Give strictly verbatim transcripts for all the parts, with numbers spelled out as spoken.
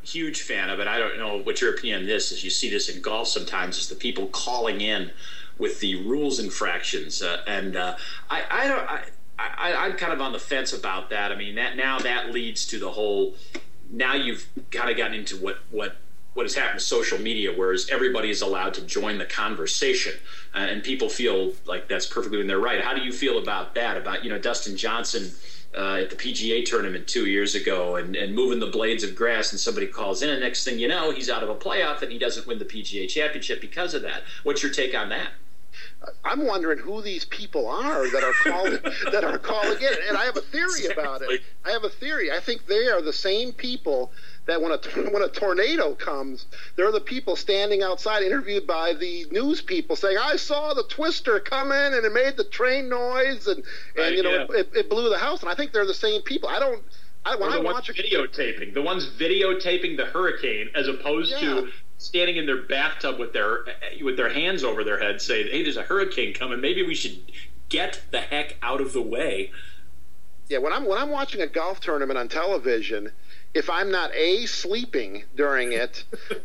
huge fan of it. I don't know what your opinion on this is. You see this in golf sometimes, is the people calling in with the rules infractions, uh, and uh, I, I don't. I, I, I'm kind of on the fence about that. I mean, that now that leads to the whole. Now you've kind of gotten into what what. what has happened to social media, whereas everybody is allowed to join the conversation, uh, and people feel like that's perfectly in their right. How do you feel about that? About, you know, Dustin Johnson uh, at the P G A tournament two years ago and, and moving the blades of grass, and somebody calls in, and next thing you know, he's out of a playoff and he doesn't win the P G A championship because of that. What's your take on that? I'm wondering who these people are that are calling that are calling in, and I have a theory about it. I have a theory. I think they are the same people that when a when a tornado comes, they're the people standing outside, interviewed by the news people, saying, "I saw the twister come in and it made the train noise, and, and right, you know yeah. it, it blew the house." And I think they're the same people. I don't. I, when the I ones watch a, videotaping, the ones videotaping the hurricane, as opposed yeah. to standing in their bathtub with their with their hands over their head, saying, "Hey, there's a hurricane coming. Maybe we should get the heck out of the way." Yeah, when I'm when I'm watching a golf tournament on television, if I'm not a sleeping during it,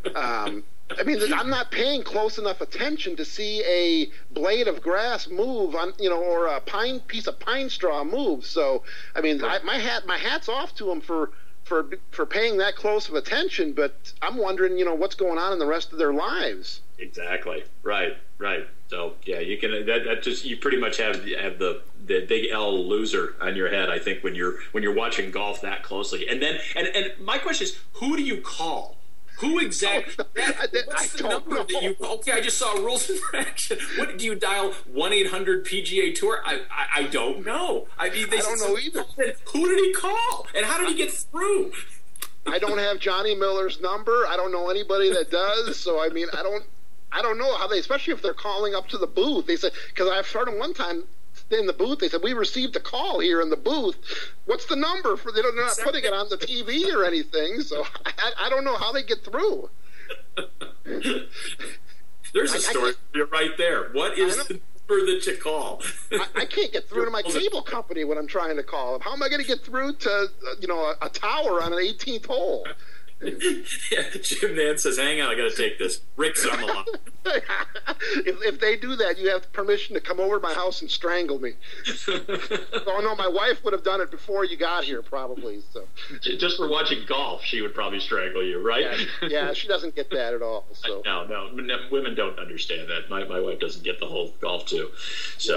um, I mean, I'm not paying close enough attention to see a blade of grass move on, you know, or a pine piece of pine straw move. So, I mean, I, my hat my hat's off to them for. For, for paying that close of attention, but I'm wondering, you know, what's going on in the rest of their lives. Exactly. Right. Right. So yeah, you can. That, that just you pretty much have have the the big L loser on your head. I think when you're when you're watching golf that closely, and then and and my question is, who do you call? Who exactly? Oh, that, what's I the don't number know. that you? Okay, I just saw a rules infraction. What do you dial? One eight hundred P G A Tour? I, I I don't know. I mean, they I don't know either. Who did he call? And how did he get through? I don't have Johnny Miller's number. I don't know anybody that does. So I mean, I don't. I don't know how they, especially if they're calling up to the booth. They said, because I've heard them one time in the booth. They said, "We received a call here in the booth. What's the number for?" They don't, they're not putting it on the T V or anything. So I, I don't know how they get through. There's a I, story I right there. What is the number that you call? I, I can't get through to my cable company when I'm trying to call them. How am I going to get through to uh, you know a, a tower on an eighteenth hole? Yeah, Jim Nance says, "Hang on, I got to take this." Rick's on the line. if, if they do that, you have permission to come over to my house and strangle me. Oh no, my wife would have done it before you got here, probably. So just for watching golf, she would probably strangle you, right? Yeah, yeah, she doesn't get that at all. So no, no, women don't understand that. My my wife doesn't get the whole golf too. So